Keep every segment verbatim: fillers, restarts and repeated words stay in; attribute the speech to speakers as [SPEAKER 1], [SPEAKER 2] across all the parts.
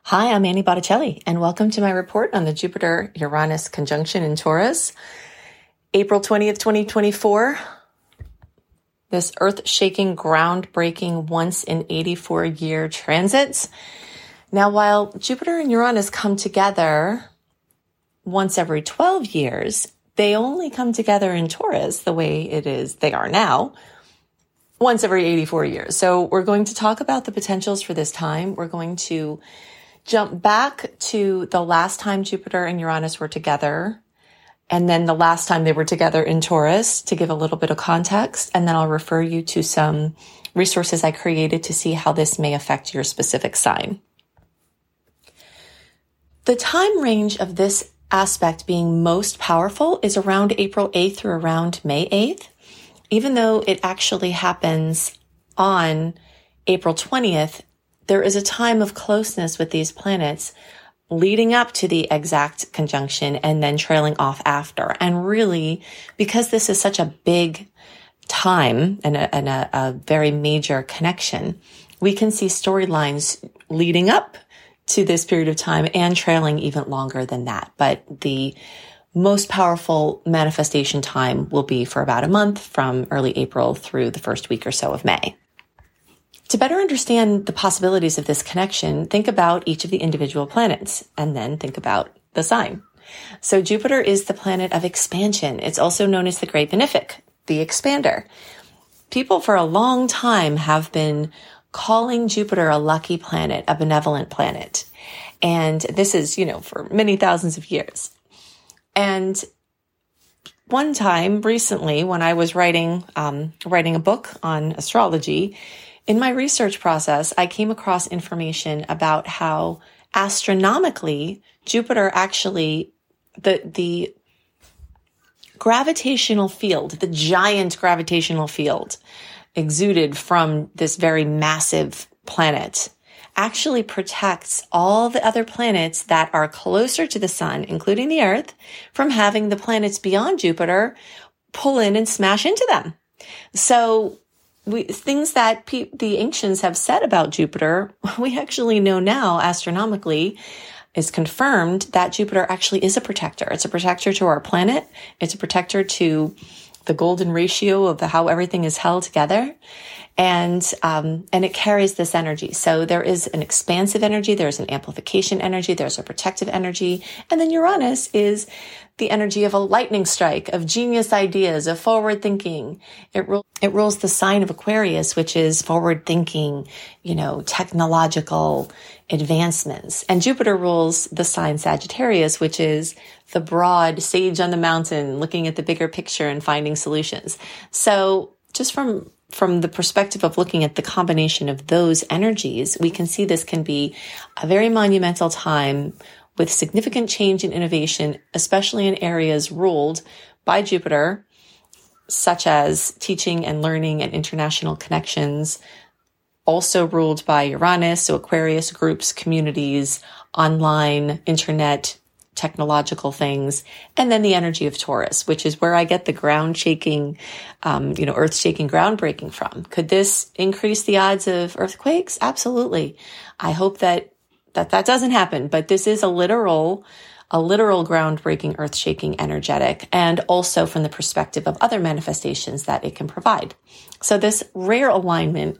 [SPEAKER 1] Hi, I'm Annie Botticelli, and welcome to my report on the Jupiter-Uranus conjunction in Taurus, April twentieth, twenty twenty-four. This earth-shaking, groundbreaking, once-in-eighty-four-year transit. Now, while Jupiter and Uranus come together once every twelve years, they only come together in Taurus the way it is they are now, once every eighty-four years. So we're going to talk about the potentials for this time. We're going to jump back to the last time Jupiter and Uranus were together, and then the last time they were together in Taurus to give a little bit of context. And then I'll refer you to some resources I created to see how this may affect your specific sign. The time range of this aspect being most powerful is around April eighth through around May eighth, even though it actually happens on April twentieth. There is a time of closeness with these planets leading up to the exact conjunction and then trailing off after. And really, because this is such a big time and a, and a, a very major connection, we can see storylines leading up to this period of time and trailing even longer than that. But the most powerful manifestation time will be for about a month from early April through the first week or so of May. To better understand the possibilities of this connection, think about each of the individual planets and then think about the sign. So Jupiter is the planet of expansion. It's also known as the Great Benefic, the expander. People for a long time have been calling Jupiter a lucky planet, a benevolent planet. And this is, you know, for many thousands of years. And one time recently, when I was writing, um, writing a book on astrology, in my research process, I came across information about how astronomically Jupiter actually, the, the gravitational field, the giant gravitational field exuded from this very massive planet actually protects all the other planets that are closer to the sun, including the Earth, from having the planets beyond Jupiter pull in and smash into them. So We, things that pe- the ancients have said about Jupiter, we actually know now astronomically is confirmed that Jupiter actually is a protector. It's a protector to our planet. It's a protector to the golden ratio of the, how everything is held together. And, um, and it carries this energy. So there is an expansive energy. There's an amplification energy. There's a protective energy. And then Uranus is the energy of a lightning strike, of genius ideas, of forward thinking. It rules, it rules the sign of Aquarius, which is forward thinking, you know, technological advancements. And Jupiter rules the sign Sagittarius, which is the broad sage on the mountain, looking at the bigger picture and finding solutions. So just from From the perspective of looking at the combination of those energies, we can see this can be a very monumental time with significant change and innovation, especially in areas ruled by Jupiter, such as teaching and learning and international connections, also ruled by Uranus, so Aquarius, groups, communities, online, internet, technological things, and then the energy of Taurus, which is where I get the ground shaking, um, you know, earth shaking, groundbreaking from. Could this increase the odds of earthquakes? Absolutely. I hope that that, that doesn't happen, but this is a literal, a literal groundbreaking, earth shaking, energetic, and also from the perspective of other manifestations that it can provide. So this rare alignment,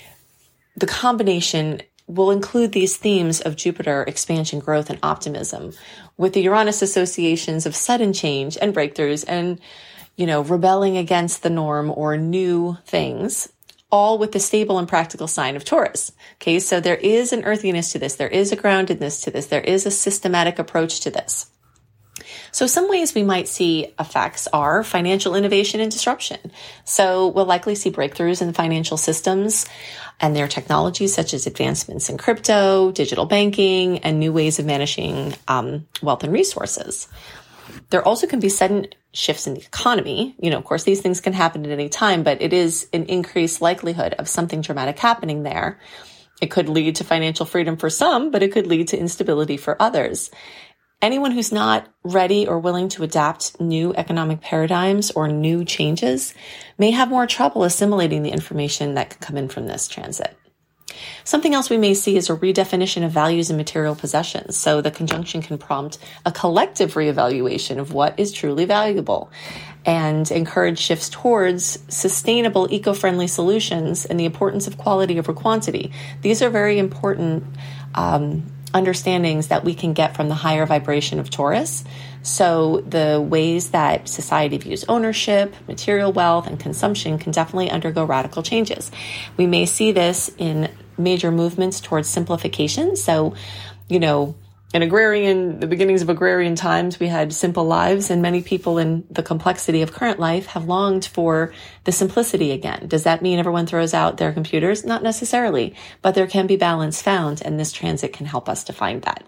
[SPEAKER 1] the combination will include these themes of Jupiter, expansion, growth, and optimism, with the Uranus associations of sudden change and breakthroughs and, you know, rebelling against the norm or new things, all with the stable and practical sign of Taurus. Okay, so there is an earthiness to this. There is a groundedness to this. There is a systematic approach to this. So some ways we might see effects are financial innovation and disruption. So we'll likely see breakthroughs in financial systems and their technologies, such as advancements in crypto, digital banking, and new ways of managing um, wealth and resources. There also can be sudden shifts in the economy. You know, of course, these things can happen at any time, but it is an increased likelihood of something dramatic happening there. It could lead to financial freedom for some, but it could lead to instability for others. Anyone who's not ready or willing to adapt new economic paradigms or new changes may have more trouble assimilating the information that can come in from this transit. Something else we may see is a redefinition of values and material possessions. So the conjunction can prompt a collective reevaluation of what is truly valuable and encourage shifts towards sustainable, eco-friendly solutions and the importance of quality over quantity. These are very important um, understandings that we can get from the higher vibration of Taurus. So the ways that society views ownership, material wealth, and consumption can definitely undergo radical changes. We may see this in major movements towards simplification. So, you know, in agrarian, the beginnings of agrarian times, we had simple lives, and many people in the complexity of current life have longed for the simplicity again. Does that mean everyone throws out their computers? Not necessarily, but there can be balance found, and this transit can help us to find that.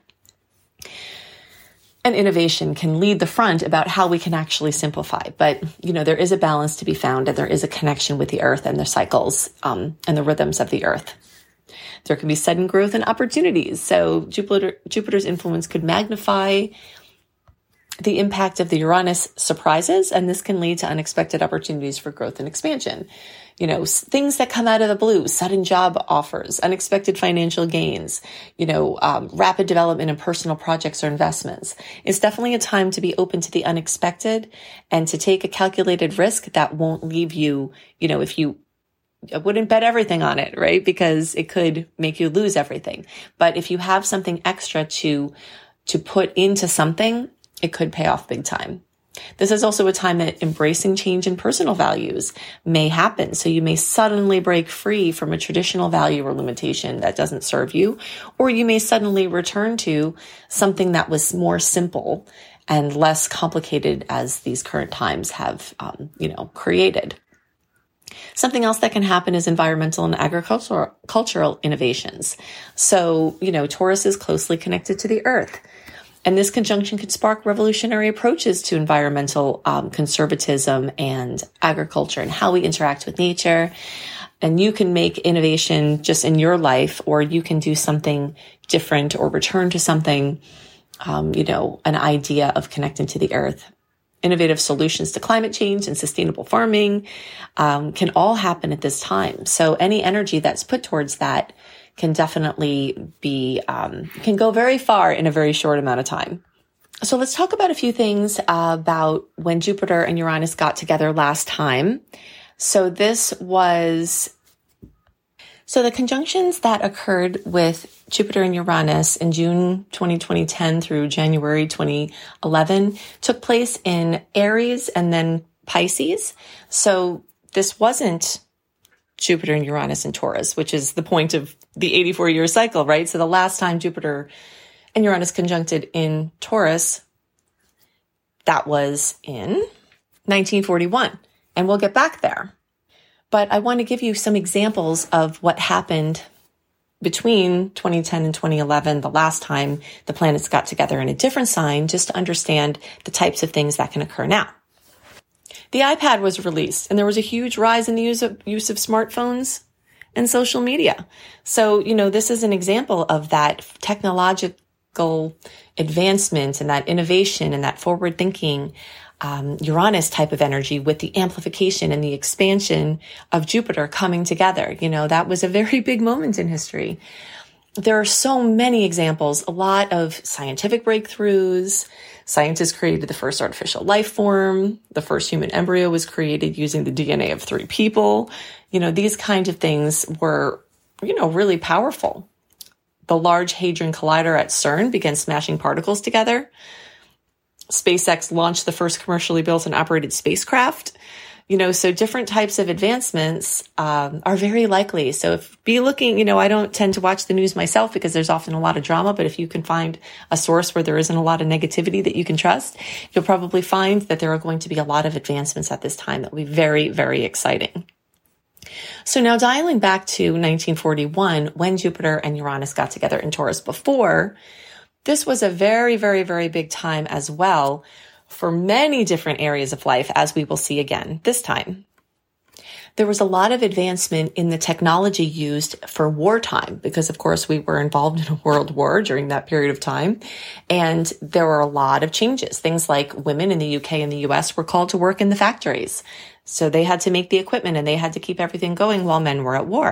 [SPEAKER 1] And innovation can lead the front about how we can actually simplify. But, you know, there is a balance to be found, and there is a connection with the earth and the cycles um, and the rhythms of the earth. There can be sudden growth and opportunities. So Jupiter, Jupiter's influence could magnify the impact of the Uranus surprises, and this can lead to unexpected opportunities for growth and expansion. You know, things that come out of the blue, sudden job offers, unexpected financial gains, you know, um, rapid development in personal projects or investments. It's definitely a time to be open to the unexpected and to take a calculated risk that won't leave you, you know, if you I wouldn't bet everything on it, right? Because it could make you lose everything. But if you have something extra to, to put into something, it could pay off big time. This is also a time that embracing change in personal values may happen. So you may suddenly break free from a traditional value or limitation that doesn't serve you, or you may suddenly return to something that was more simple and less complicated as these current times have, um, you know, created. Something else that can happen is environmental and agricultural cultural innovations. So, you know, Taurus is closely connected to the earth. And this conjunction could spark revolutionary approaches to environmental um, conservatism and agriculture and how we interact with nature. And you can make innovation just in your life, or you can do something different or return to something, um, you know, an idea of connecting to the earth. Innovative solutions to climate change and sustainable farming um, can all happen at this time. So any energy that's put towards that can definitely be, um, can go very far in a very short amount of time. So let's talk about a few things uh, about when Jupiter and Uranus got together last time. So this was, so the conjunctions that occurred with Jupiter and Uranus in June twenty ten through January twenty eleven took place in Aries and then Pisces. So this wasn't Jupiter and Uranus in Taurus, which is the point of the eighty-four year cycle, right? So the last time Jupiter and Uranus conjuncted in Taurus, that was in nineteen forty-one. And we'll get back there. But I want to give you some examples of what happened between twenty ten and twenty eleven, the last time the planets got together in a different sign, just to understand the types of things that can occur now. The iPad was released, and there was a huge rise in the use of, use of smartphones and social media. So, you know, this is an example of that technological advancement and that innovation and that forward thinking Um, Uranus type of energy with the amplification and the expansion of Jupiter coming together. You know, that was a very big moment in history. There are so many examples, a lot of scientific breakthroughs. Scientists created the first artificial life form. The first human embryo was created using the D N A of three people. You know, these kinds of things were, you know, really powerful. The Large Hadron Collider at CERN began smashing particles together. SpaceX launched the first commercially built and operated spacecraft. You know, so different types of advancements um, are very likely. So if be looking, you know, I don't tend to watch the news myself because there's often a lot of drama, but if you can find a source where there isn't a lot of negativity that you can trust, you'll probably find that there are going to be a lot of advancements at this time that will be very, very exciting. So now dialing back to nineteen forty-one, when Jupiter and Uranus got together in Taurus before, this was a very, very, very big time as well for many different areas of life, as we will see again this time. There was a lot of advancement in the technology used for wartime because, of course, we were involved in a world war during that period of time. And there were a lot of changes. Things like women in the U K and the U S were called to work in the factories. So they had to make the equipment and they had to keep everything going while men were at war.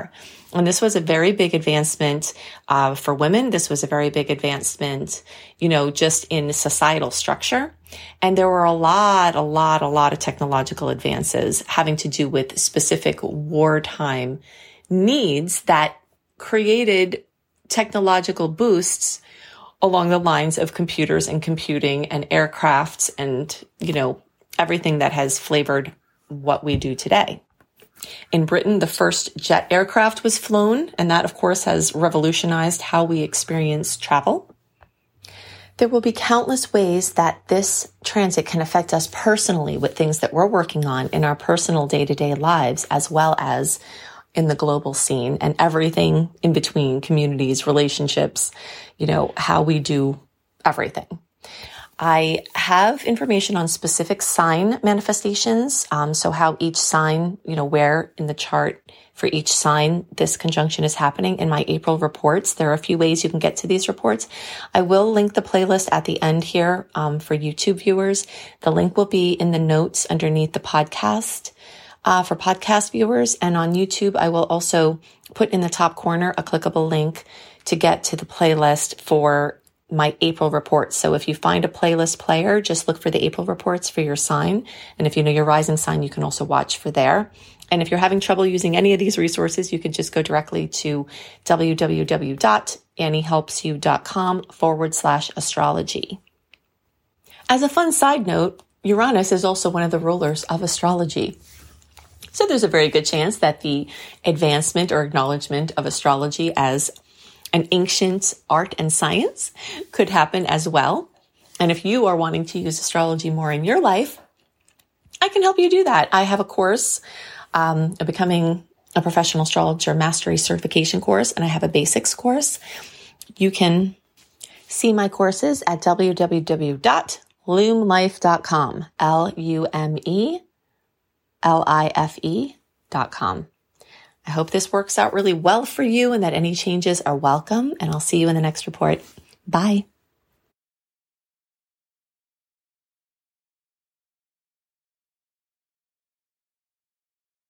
[SPEAKER 1] And this was a very big advancement uh, for women. This was a very big advancement, you know, just in societal structure. And there were a lot, a lot, a lot of technological advances having to do with specific wartime needs that created technological boosts along the lines of computers and computing and aircrafts and, you know, everything that has flavored what we do today. In Britain, the first jet aircraft was flown, and that, of course, has revolutionized how we experience travel. There will be countless ways that this transit can affect us personally with things that we're working on in our personal day-to-day lives, as well as in the global scene and everything in between, communities, relationships, you know, how we do everything. I have information on specific sign manifestations. Um, so how each sign, you know, where in the chart for each sign this conjunction is happening in my April reports. There are a few ways you can get to these reports. I will link the playlist at the end here um, for YouTube viewers. The link will be in the notes underneath the podcast uh, for podcast viewers. And on YouTube, I will also put in the top corner a clickable link to get to the playlist for my April reports. So if you find a playlist player, just look for the April reports for your sign. And if you know your rising sign, you can also watch for there. And if you're having trouble using any of these resources, you can just go directly to www.anniehelpsyou.com forward slash astrology. As a fun side note, Uranus is also one of the rulers of astrology. So there's a very good chance that the advancement or acknowledgement of astrology as an ancient art and science could happen as well. And if you are wanting to use astrology more in your life, I can help you do that. I have a course, um, a Becoming a Professional Astrologer Mastery Certification course, and I have a basics course. You can see my courses at w w w dot lume life dot com, L U M E L I F E dot com. I hope this works out really well for you and that any changes are welcome, and I'll see you in the next report. Bye.